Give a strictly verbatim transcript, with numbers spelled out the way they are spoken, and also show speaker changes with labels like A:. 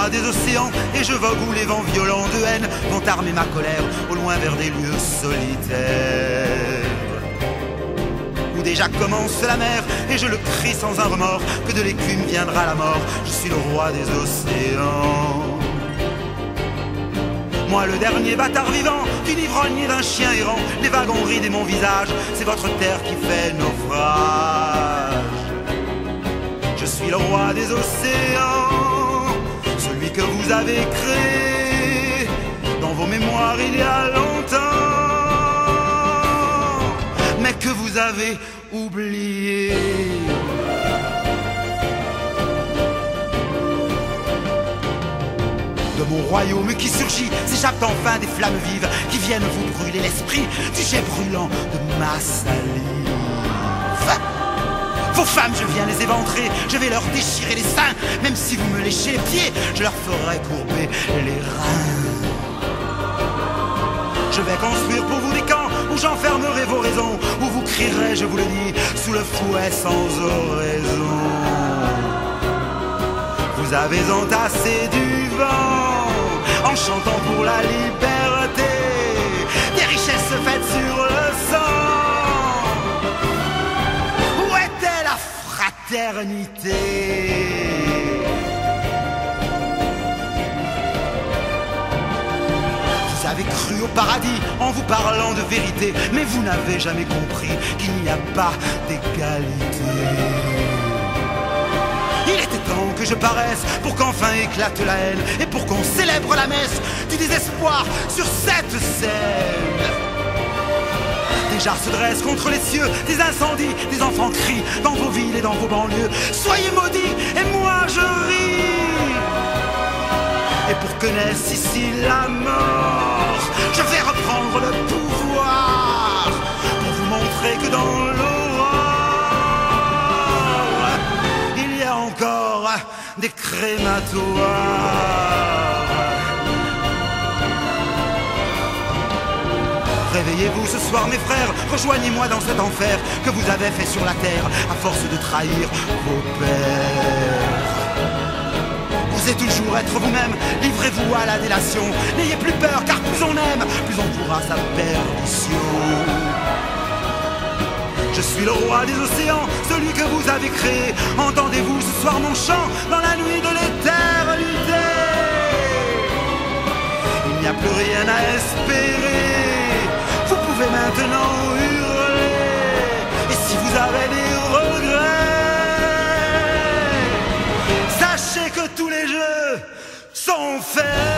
A: roi des océans et je vogue où les vents violents de haine vont armer ma colère au loin vers des lieux solitaires. Où déjà commence la mer et je le crie sans un remords que de l'écume viendra la mort. Je suis le roi des océans. Moi le dernier bâtard vivant, d'une ivrogne et d'un chien errant, les wagons rident et mon visage, c'est votre terre qui fait naufrage. Je suis le roi des océans, celui que vous avez créé dans vos mémoires il y a longtemps, mais que vous avez oublié. De mon royaume qui surgit, s'échappent enfin des flammes vives qui viennent vous brûler l'esprit du jet brûlant de ma salive. Vos femmes, je viens les éventrer, je vais leur déchirer les seins, même si vous me léchez les pieds, je leur ferai courber les reins. Je vais construire pour vous des camps où j'enfermerai vos raisons, où vous crierez, je vous le dis, sous le fouet sans oraison. Vous avez entassé du vent en chantant pour la liberté, des richesses faites sur le sang. Où était la fraternité? Vous avez cru au paradis en vous parlant de vérité, mais vous n'avez jamais compris qu'il n'y a pas d'égalité. Il était temps que je paraisse pour qu'enfin éclate la haine et pour qu'on célèbre la messe du désespoir sur cette scène. Des jarres se dressent contre les cieux, des incendies, des enfants crient dans vos villes et dans vos banlieues. Soyez maudits et moi je ris. Et pour que naisse ici la mort, je vais reprendre le pouvoir pour vous montrer que dans l'aurore il y a encore des crématoires. Réveillez-vous ce soir mes frères, rejoignez-moi dans cet enfer que vous avez fait sur la terre à force de trahir vos pères. Osez toujours être vous-même, livrez-vous à la délation, n'ayez plus peur car plus on aime, plus on courra sa perdition. Je suis le roi des océans, celui que vous avez créé, entendez-vous ce soir mon chant dans la nuit de l'éternité. Il n'y a plus rien à espérer, vous pouvez maintenant hurler, et si vous avez des regrets, sachez que tous les jeux sont faits.